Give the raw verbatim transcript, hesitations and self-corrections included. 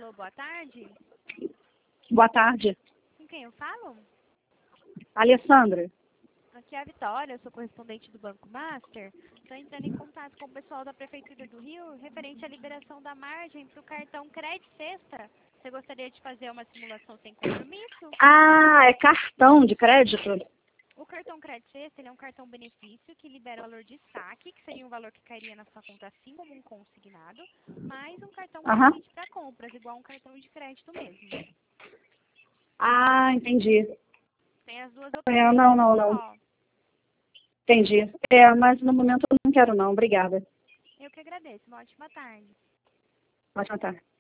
Alô, boa tarde. Boa tarde. Com quem eu falo? Alessandra. Aqui é a Vitória, eu sou correspondente do Banco Master. Estou entrando em contato com o pessoal da Prefeitura do Rio, referente à liberação da margem para o cartão Crédito Sexta. Você gostaria de fazer uma simulação sem compromisso? Ah, é cartão de crédito? O cartão Crédito Sexta, ele é um cartão benefício que libera valor de saque, que seria um valor que cairia na sua conta assim como um consignado, mais um cartão Aham. limite para compras, igual um cartão de crédito mesmo. Ah, entendi. Tem as duas É, opções. não, não, não. Ó, Entendi. É, mas no momento eu não quero não. Obrigada. eu que agradeço. Uma ótima tarde. Pode matar.